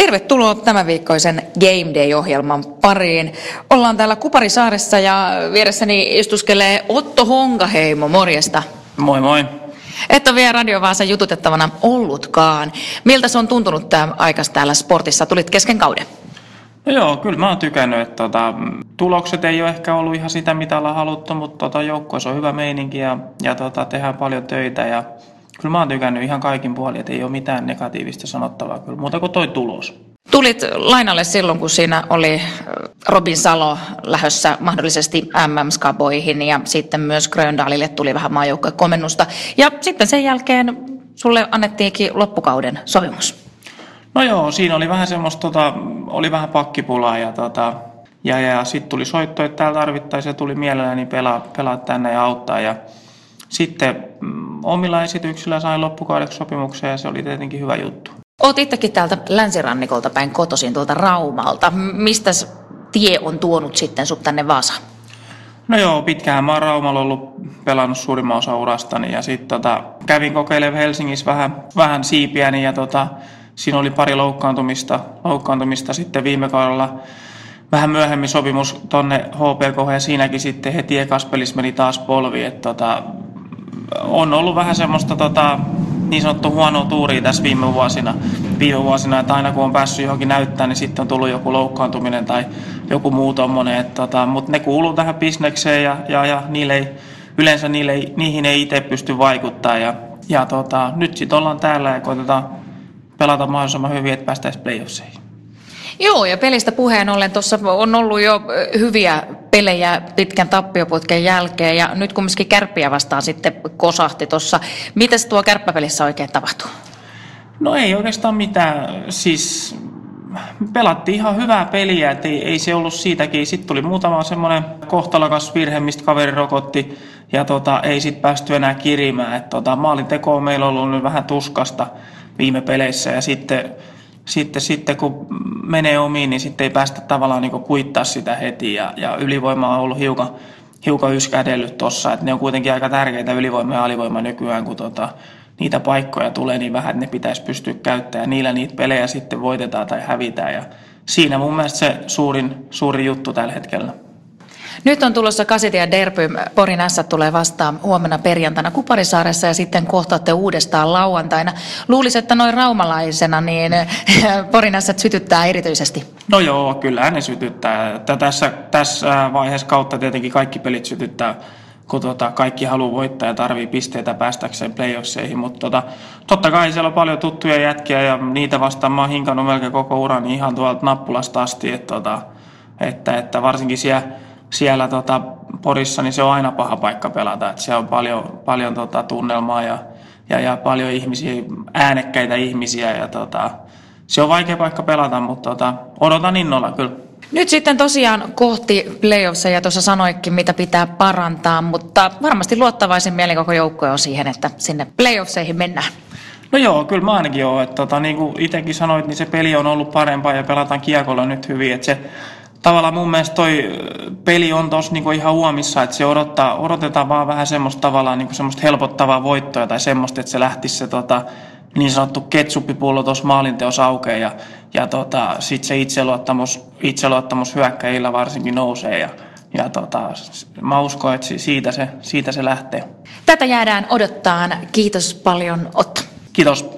Tervetuloa tämänviikkoisen Game Day-ohjelman pariin. Ollaan täällä Kuparisaaressa ja vieressäni istuskelee Otto Honkaheimo. Morjesta. Moi moi. Et ole vielä Radio Vaasan jututettavana ollutkaan. Miltä se on tuntunut tämä aikas täällä sportissa? Tulit kesken kauden. No joo, kyllä mä oon tykännyt, että tulokset ei ole ehkä ollut ihan sitä, mitä ollaan haluttu, mutta joukkueessa on hyvä meininki ja tehdään paljon töitä ja kyllä mä oon tykännyt ihan kaikin puolin, että ei ole mitään negatiivista sanottavaa kyllä, muuta kuin toi tulos. Tulit lainalle silloin, kun siinä oli Robin Salo lähdössä mahdollisesti MM-skaboihin ja sitten myös Gröndalille tuli vähän maajoukkuekomennusta. Ja sitten sen jälkeen sulle annettiinkin loppukauden sopimus. No joo, siinä oli vähän semmoista, oli vähän pakkipulaa ja sitten tuli soitto, että täällä tarvittaisiin ja tuli mielelläni pelaa tänne ja auttaa. Ja sitten omilla esityksillä sain loppukaudeksi sopimuksen ja se oli tietenkin hyvä juttu. Oot itsekin täältä länsirannikolta päin kotoisin tuolta Raumalta. Mistä tie on tuonut sitten sut tänne Vaasaan? No joo, pitkään mä oon Raumalla ollut pelannut suurimman osa urastani ja sitten kävin kokeilemaan Helsingissä vähän siipiäni ja siinä oli pari loukkaantumista sitten viime kaudella. Vähän myöhemmin sopimus tonne HPK ja siinäkin sitten heti ekas pelissä meni taas polvi. On ollut vähän semmoista niin sanottu huonoa tuuria tässä viime vuosina, että aina kun on päässyt johonkin näyttää, niin sitten on tullut joku loukkaantuminen tai joku muu tommonen. Mutta ne kuuluu tähän bisnekseen ja niihin ei itse pysty vaikuttaa. Nyt sitten ollaan täällä ja koitetaan pelata mahdollisimman hyvin, että päästäisiin playoffseihin. Joo, ja pelistä puheen ollen tuossa on ollut jo hyviä pelejä pitkän tappioputken jälkeen, ja nyt kumminkin Kärppiä vastaan sitten kosahti tuossa. Mites tuo kärppäpelissä oikein tapahtuu? No ei oikeastaan mitään. Siis pelattiin ihan hyvää peliä, että ei se ollut siitäkin. Sitten tuli muutama semmoinen kohtalokas virhe, mistä kaveri rokotti, ja ei sitten päästy enää kirimään. Maalinteko on meillä ollut nyt vähän tuskasta viime peleissä, ja sitten kun menee omiin, niin sitten ei päästä tavallaan niin kuittaa sitä heti. Ja ylivoima on ollut hiukan yskähdellyt tuossa. Että ne on kuitenkin aika tärkeitä ylivoima ja alivoima nykyään, kun niitä paikkoja tulee niin vähän, että ne pitäisi pystyä käyttämään. Ja niillä niitä pelejä sitten voitetaan tai hävitään. Ja siinä mun mielestä se suurin juttu tällä hetkellä. Nyt on tulossa Kasitia Derby. Porin Ässät tulee vastaan huomenna perjantaina Kuparisaaressa ja sitten kohtaatte uudestaan lauantaina. Luulisin, että noin raumalaisena niin Porin Ässät sytyttää erityisesti. No joo, kyllä ne sytyttää. Tässä vaiheessa kautta tietenkin kaikki pelit sytyttää, kun kaikki haluaa voittaa ja tarvii pisteitä päästäkseen playoffseihin. Mutta totta kai siellä on paljon tuttuja jätkiä ja niitä vastaan mä oon hinkannut melkein koko urani ihan tuolta nappulasta asti. Että varsinkin siellä Porissa niin se on aina paha paikka pelata, että siellä on paljon tunnelmaa ja paljon ihmisiä, äänekkäitä ihmisiä ja se on vaikea paikka pelata, mutta odotan innolla kyllä. Nyt sitten tosiaan kohti playoffseja ja tuossa sanoikin, mitä pitää parantaa, mutta varmasti luottavaisin mielin koko joukkue on siihen, että sinne playoffseihin mennään. No joo, kyllä mä ainakin oon, että niin kuin itsekin sanoit, niin se peli on ollut parempaa ja pelataan kiekolla nyt hyvin, että se tavallaan mun mielestä toi peli on tossa niinku ihan huomissa, että se odotetaan vaan vähän semmoista tavallaan niinku semmoista helpottavaa voittoa tai semmoista, että se lähtisi se niin sanottu ketsuppipullo tuossa maalinteossa aukeaa ja sitten se itseluottamus hyökkäjillä varsinkin nousee ja mä uskon, että siitä se lähtee. Tätä jäädään odottaan. Kiitos paljon, Otto. Kiitos.